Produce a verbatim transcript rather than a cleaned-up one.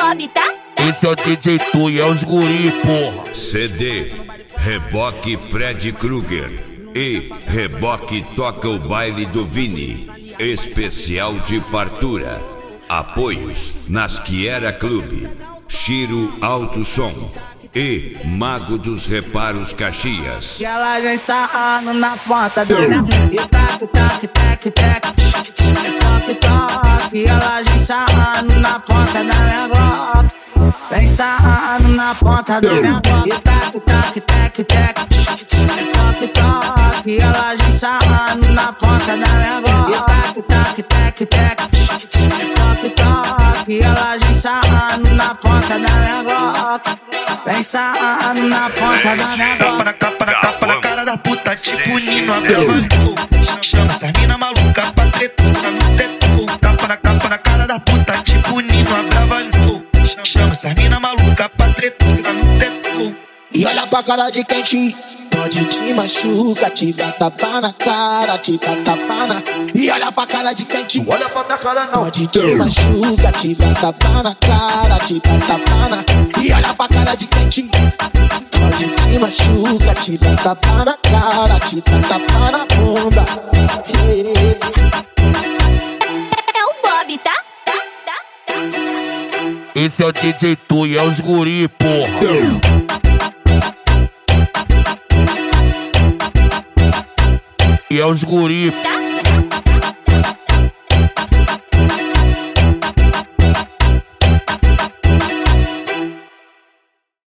Bob, tá? Esse é o D J Tu e é os guri, porra. C D Reboque Fred Krueger e Reboque Toca o Baile do Vini. Especial de fartura. Apoios Nasquiera Clube, Chiro Alto Som e Mago dos Reparos Caxias. E ela já ensaiando na ponta da minha e tac, tac, tac, tac, toque, toque. E ela já ensaiando na ponta da minha Glock. Vem ensaiando na ponta da minha Glock. E tac, tac, tac, tac, toque, toque. E ela já ensaiando na ponta da minha Glock. E tac, tac, tac, tac, toque, toque. E ela já ensaiando na ponta da minha Glock. Vem ensaiando na ponta da minha Glock. Tapa na capa na capa na cara da puta, tipo Nino Abravanel. Chama essas mina maluca pra tretar no teto. Tapa na capa na cara da puta, tipo Nino Abravanel. Chama essas mina maluca pra tretar no teto. E olha pra cara de quem pode te machuca, te dá tapa na cara, te dá tapa na. E olha pra cara de quem Olha pra minha cara não. pode te machuca, te dá tapa na cara, te dá tapa na. E olha pra cara de quem pode te machuca, te dá tapa na cara, te dá tapa na bunda. É o Bob, tá? Tá, tá, tá, tá. Esse é o D J Tu e é os guri, porra. E é os guri. Tá?